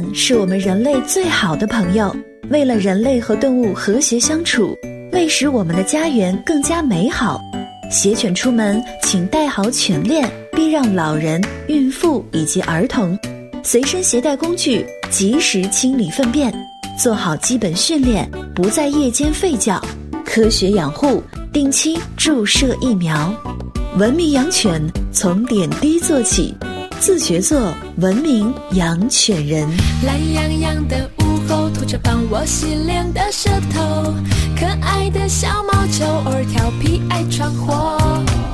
们是我们人类最好的朋友，为了人类和动物和谐相处，为使我们的家园更加美好，携犬出门请戴好犬链，并让老人、孕妇以及儿童随身携带工具，及时清理粪便，做好基本训练，不在夜间吠叫，科学养护，定期注射疫苗。文明养犬从点滴做起，自觉做文明养犬人。 懒洋洋的午后，吐着帮我洗脸的舌头，可爱的小毛球，偶尔调皮爱闯祸。